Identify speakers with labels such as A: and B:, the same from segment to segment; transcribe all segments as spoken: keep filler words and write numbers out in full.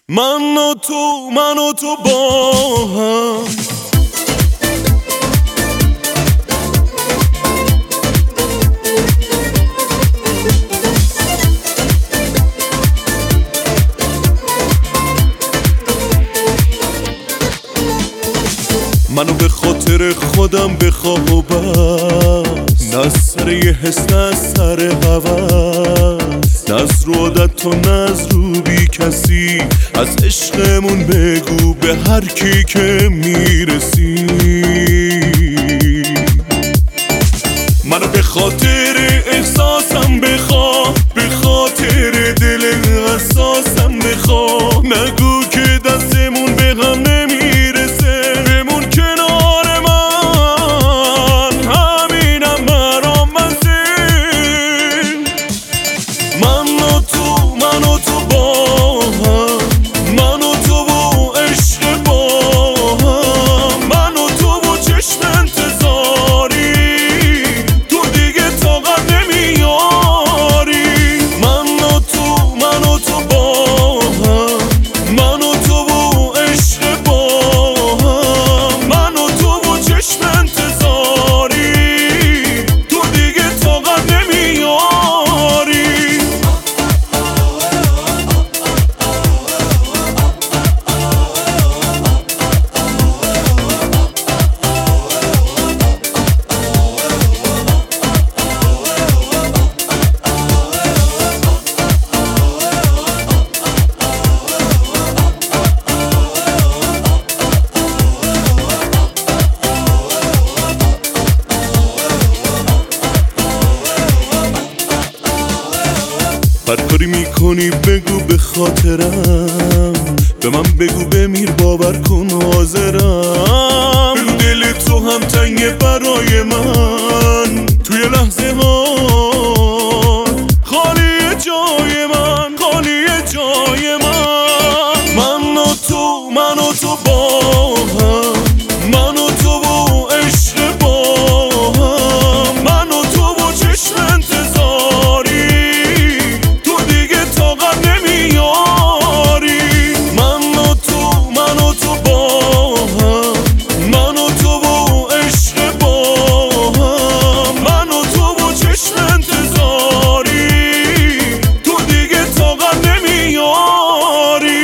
A: من و تو من و تو با هم منو به خاطر خودم بخواه و بس، نه سر یه حس نه سر هوس، نه از رو عادت تو نه از رو بی کسی. از عشقمون بگو به هر کی که میرسی. منو به خاطر احساسم بخواه، به خاطر دل حساسم بخواه. نگو که دستمون به هم نمیرسه، بمون کنار من، همینم برام منزل. من و تو من و تو با هم، من و تو و عشق با هم، من و تو و چشم انتظاری، تو دیگه طاقت نمیاری. من و تو من و تو با هم، من و تو و عشق با هم، من و تو و چشم انتظاری، تو دیگه طاقت نمیاری. هر کاری میکنی بگو به خاطرم، به من بگو بمیر باور کن حاضرم. بگو دل تو هم تنگه برای من، توی لحظه ها خالی جای من، خالی جای من. من و تو من و تو با هم، من و تو و عشق با هم، من و تو و چشم انتظاری، طاقت نمیاری. من و تو من و تو با هم، من و تو و عشق با هم، من و تو و چشم انتظاری، تو دیگه طاقت نمیاری.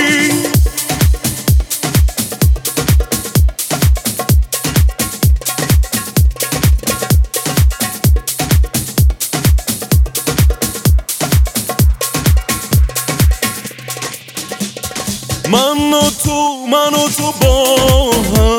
A: من و تو من و تو با هم.